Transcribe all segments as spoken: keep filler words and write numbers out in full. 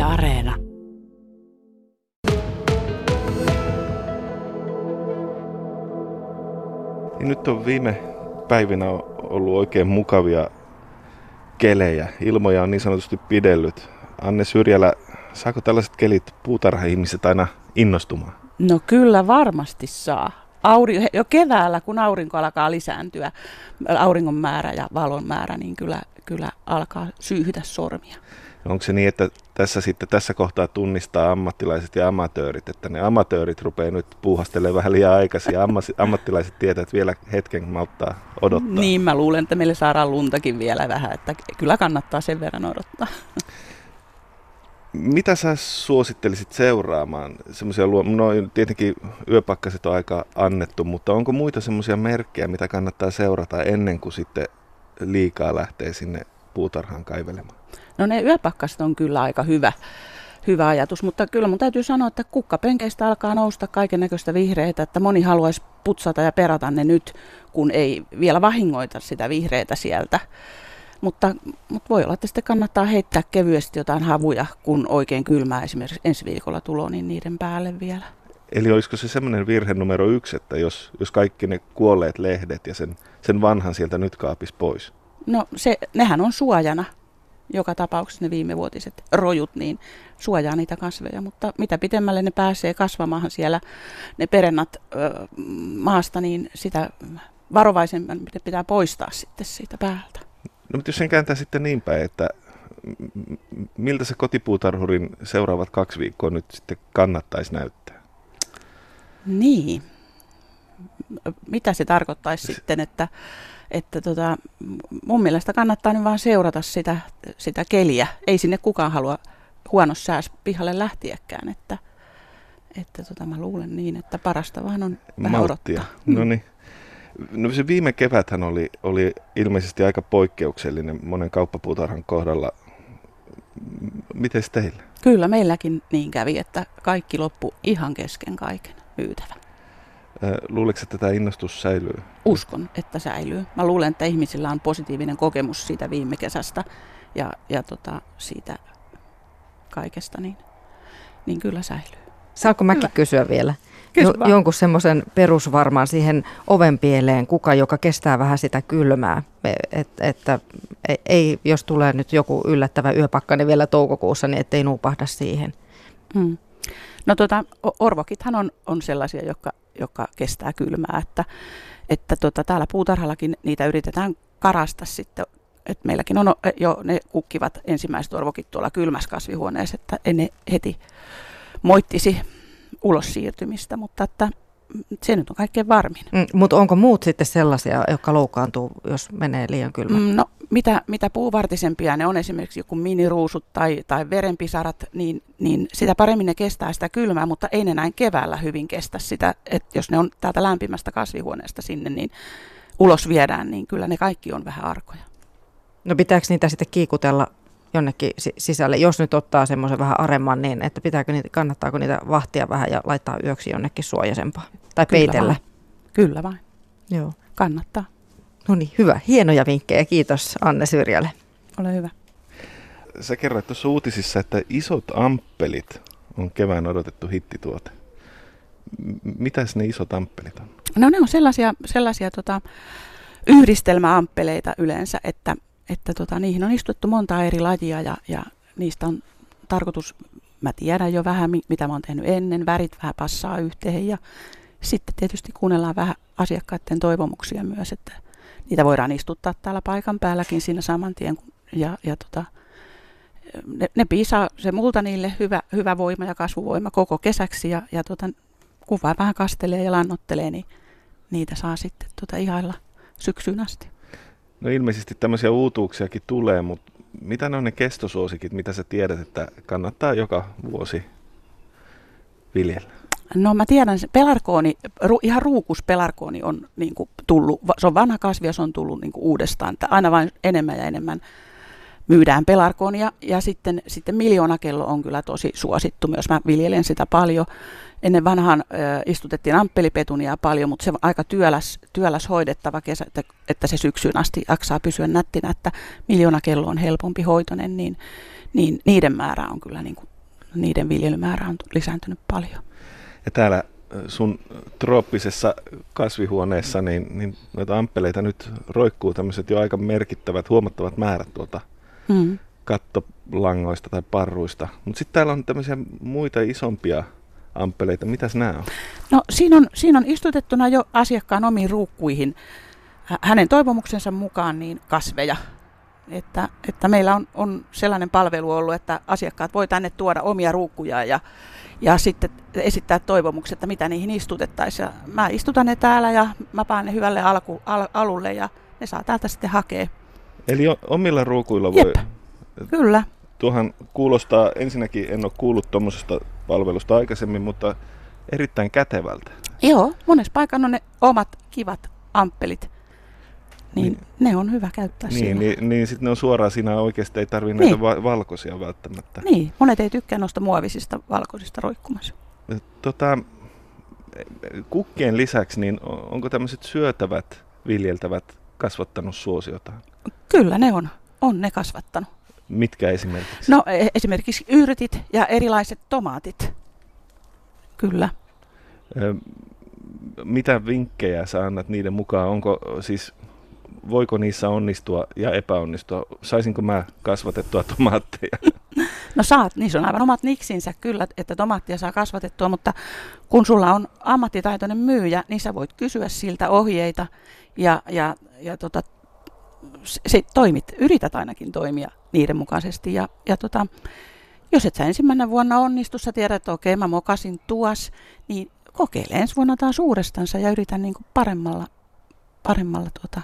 Areena. Ja nyt on viime päivinä ollut oikein mukavia kelejä. Ilmoja on niin sanotusti pidellyt. Anne Syrjälä, saako tällaiset kelit puutarha-ihmiset aina innostumaan? No kyllä varmasti saa. Auri, jo keväällä, kun aurinko alkaa lisääntyä, auringon määrä ja valon määrä, niin kyllä, kyllä alkaa syyhytä sormia. Onko se niin, että tässä sitten tässä kohtaa tunnistaa ammattilaiset ja amatöörit, että ne amatöörit rupeaa nyt puuhastelemaan vähän liian aikaisin ja ammattilaiset tietää, että vielä hetken malttaa odottaa? Niin, mä luulen, että meille saadaan luntakin vielä vähän, että kyllä kannattaa sen verran odottaa. Mitä sä suosittelisit seuraamaan? Semmoisia luo... No tietenkin yöpakkaset on aika annettu, mutta onko muita semmoisia merkkejä, mitä kannattaa seurata ennen kuin sitten liikaa lähtee sinne puutarhaan kaivelemaan? No ne yöpakkaset on kyllä aika hyvä, hyvä ajatus, mutta kyllä mun täytyy sanoa, että kukkapenkeistä alkaa nousta kaiken näköistä vihreitä, että moni haluaisi putsata ja perata ne nyt, kun ei vielä vahingoita sitä vihreitä sieltä. Mutta, mutta voi olla, että sitten kannattaa heittää kevyesti jotain havuja, kun oikein kylmää esimerkiksi ensi viikolla tulo, niin niiden päälle vielä. Eli olisiko se semmoinen virhe numero yksi, että jos, jos kaikki ne kuolleet lehdet ja sen, sen vanhan sieltä nyt kaapisi pois? No se, nehän on suojana. Joka tapauksessa ne viimevuotiset rojut niin suojaa niitä kasveja, mutta mitä pitemmälle ne pääsee kasvamaan siellä ne perennat ö, maasta, niin sitä varovaisemmin pitää poistaa sitten siitä päältä. No mutta jos sen kääntää sitten niin päin, että miltä se kotipuutarhurin seuraavat kaksi viikkoa nyt sitten kannattaisi näyttää? Niin. Mitä se tarkoittaisi sitten, että Että tota, mun mielestä kannattaa nyt vaan seurata sitä, sitä keliä. Ei sinne kukaan halua huonossa säässä pihalle lähtiäkään. Että, että tota, mä luulen niin, että parasta vaan on vähän odottaa. No niin. No se viime keväthän oli, oli ilmeisesti aika poikkeuksellinen monen kauppapuutarhan kohdalla. Mites teillä? Kyllä meilläkin niin kävi, että kaikki loppui ihan kesken kaiken myytävä. Luuletko, että tämä innostus säilyy? Uskon, että säilyy. Mä luulen, että ihmisillä on positiivinen kokemus siitä viime kesästä ja, ja tota, siitä kaikesta, niin, niin kyllä säilyy. Saanko mäkin kyllä kysyä vielä? Kysy jo, jonkun semmoisen perusvarmaan siihen ovenpieleen kuka, joka kestää vähän sitä kylmää, että, että ei, jos tulee nyt joku yllättävä yöpakkani vielä toukokuussa, niin ettei nuupahda siihen. Hmm. No tota, orvokithan on, on sellaisia, jotka, jotka kestää kylmää, että, että tota, täällä puutarhallakin niitä yritetään karasta sitten, että meilläkin on jo ne kukkivat ensimmäiset orvokit tuolla kylmässä kasvihuoneessa, että en ne heti moittisi ulos siirtymistä, mutta että se nyt on kaikkein varmin. Mm, mutta onko muut sitten sellaisia, jotka loukkaantuu, jos menee liian kylmä? Mm, no mitä, mitä puuvartisempia ne on, esimerkiksi joku miniruusut tai, tai verenpisarat, niin, niin sitä paremmin ne kestää sitä kylmää, mutta ei ne näin keväällä hyvin kestä sitä, että jos ne on täältä lämpimästä kasvihuoneesta sinne, niin ulos viedään, niin kyllä ne kaikki on vähän arkoja. No pitääkö niitä sitten kiikutella jonnekin sisälle, jos nyt ottaa semmoisen vähän aremman, niin että pitääkö niitä, kannattaako niitä vahtia vähän ja laittaa yöksi jonnekin suojaisempaa tai Kyllä peitellä? Vain. Kyllä vain. Joo. Kannattaa. No niin, hyvä. Hienoja vinkkejä. Kiitos Anne Syrjälle. Ole hyvä. Sä kerroit tuossa uutisissa, että isot amppelit on kevään odotettu hittituote. Mitäs ne isot amppelit on? No ne on sellaisia, sellaisia tota, yhdistelmäamppeleita yleensä, että että tota, niihin on istuttu monta eri lajia ja, ja niistä on tarkoitus, mä tiedän jo vähän mitä mä oon tehnyt ennen, värit vähän passaa yhteen ja sitten tietysti kuunnellaan vähän asiakkaiden toivomuksia myös, että niitä voidaan istuttaa täällä paikan päälläkin siinä saman tien ja, ja tota, ne, ne piisaa se multa niille hyvä, hyvä voima ja kasvuvoima koko kesäksi ja, ja tota, kun vaan vähän kastelee ja lannottelee, niin niitä saa sitten tota, ihailla syksyyn asti. No ilmeisesti tämmöisiä uutuuksiakin tulee, mutta mitä ne on ne kestosuosikit, mitä sä tiedät, että kannattaa joka vuosi viljellä? No mä tiedän, pelargooni, ru, ihan ruukuspelargooni on niin kuin tullut, se on vanha kasvi ja se on tullut niin kuin uudestaan, että aina vain enemmän ja enemmän myydään pelargoonia ja sitten, sitten miljoonakello on kyllä tosi suosittu myös, mä viljelen sitä paljon. Ennen vanhaan ö, istutettiin amppelipetuniaa paljon, mutta se on aika työläs, työläs hoidettava kesä, että, että se syksyyn asti jaksaa pysyä nättinä, että miljoonakello on helpompi hoitoinen, niin, niin niiden määrä on kyllä niin kuin niiden viljelymäärä on lisääntynyt paljon. Ja täällä sun trooppisessa kasvihuoneessa, niin, niin noita amppeleita nyt roikkuu tämmöiset jo aika merkittävät, huomattavat määrät tuolta mm. kattolangoista tai parruista. Mutta sitten täällä on tämmöisiä muita isompia amppeleita. Mitäs nämä on? No siinä on, siinä on istutettuna jo asiakkaan omiin ruukkuihin hänen toivomuksensa mukaan niin kasveja. Että, että meillä on, on sellainen palvelu ollut, että asiakkaat voi tänne tuoda omia ruukkujaan ja, ja sitten esittää toivomukset, että mitä niihin istutettaisiin. Ja mä istutan ne täällä ja mä paan ne hyvälle alku, al, alulle ja ne saa täältä sitten hakea. Eli omilla ruukuilla voi... Jep, kyllä. Tuohan kuulostaa, ensinnäkin en ole kuullut tuommoisesta palvelusta aikaisemmin, mutta erittäin kätevältä. Joo, monessa paikassa on ne omat kivat amppelit. Niin, niin ne on hyvä käyttää niin, siellä. Niin, niin sitten ne on suoraan siinä oikeasti, ei tarvitse niin. näitä va- valkoisia välttämättä. Niin, monet ei tykkää noista muovisista valkoisista roikkumassa. Tota, kukkien lisäksi, niin onko tämmöiset syötävät, viljeltävät kasvattanut suosiotaan? Kyllä ne on, on ne kasvattanut. Mitkä esimerkiksi? No esimerkiksi yrtit ja erilaiset tomaatit. Kyllä. Ö, mitä vinkkejä sä annat niiden mukaan? Onko siis... Voiko niissä onnistua ja epäonnistua? Saisinko mä kasvatettua tomaatteja? No saat, niissä on aivan omat niksinsä kyllä, että tomaattia saa kasvatettua, mutta kun sulla on ammattitaitoinen myyjä, niin sä voit kysyä siltä ohjeita ja, ja, ja tota, se, toimit, yrität ainakin toimia niiden mukaisesti. Ja, ja tota, jos et sä ensimmäinen vuonna onnistu, sä tiedät, että okei mä mokasin tuas, niin kokeile ensi vuonna taas uudestansa ja yritä niin kuin paremmalla, paremmalla tuota,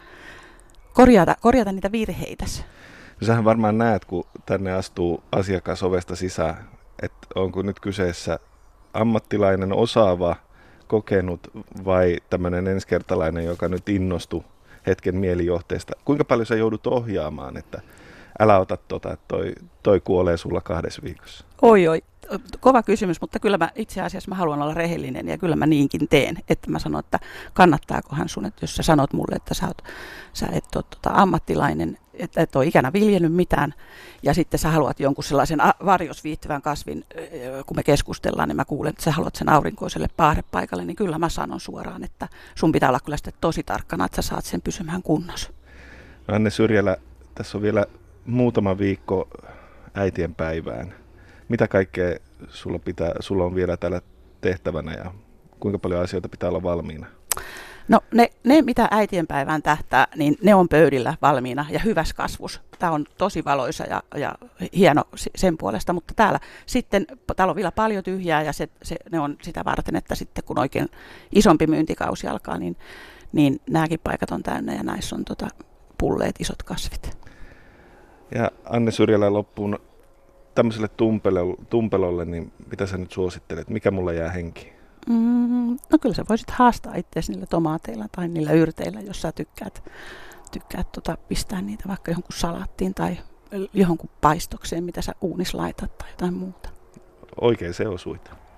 Korjata, korjata niitä virheitä. Sähän varmaan näet, kun tänne astuu asiakas ovesta sisään, että onko nyt kyseessä ammattilainen, osaava, kokenut vai tämmöinen ensikertalainen, joka nyt innostui hetken mielijohteesta. Kuinka paljon sä joudut ohjaamaan, että älä ota tota, että toi, toi kuolee sulla kahdessa viikossa? Oi oi, kova kysymys, mutta kyllä mä itse asiassa mä haluan olla rehellinen ja kyllä mä niinkin teen, että mä sanon, että kannattaakohan sun, että jos sä sanot mulle, että sä, oot, sä et ole tota, ammattilainen, että et ole ikänä viljellyt mitään ja sitten sä haluat jonkun sellaisen varjos viihtyvän kasvin, kun me keskustellaan, niin mä kuulen, että sä haluat sen aurinkoiselle paahdepaikalle, niin kyllä mä sanon suoraan, että sun pitää olla kyllä sitten tosi tarkkana, että sä saat sen pysymään kunnossa. Anne Syrjälä, tässä on vielä muutama viikko äitien päivään. Mitä kaikkea sulla, pitää, sulla on vielä täällä tehtävänä ja kuinka paljon asioita pitää olla valmiina? No ne, ne mitä äitienpäivään tähtää, niin ne on pöydillä valmiina ja hyvässä kasvus. Tämä on tosi valoisa ja, ja hieno sen puolesta, mutta täällä sitten täällä on vielä paljon tyhjää ja se, se, ne on sitä varten, että sitten kun oikein isompi myyntikausi alkaa, niin, niin nämäkin paikat on täynnä ja näissä on tota, pulleet isot kasvit. Ja Anne Syrjälä loppuun tämmöiselle tumpelolle, tumpelolle, niin mitä sä nyt suosittelet? Mikä mulla jää henkiin? Mm, no kyllä sä voisit haastaa itseäsi niillä tomaateilla tai niillä yrteillä, jos sä tykkäät, tykkäät tota, pistää niitä vaikka johonkin salaattiin tai johonkin paistokseen, mitä sä uunis laitat tai jotain muuta. Oikein se osuit.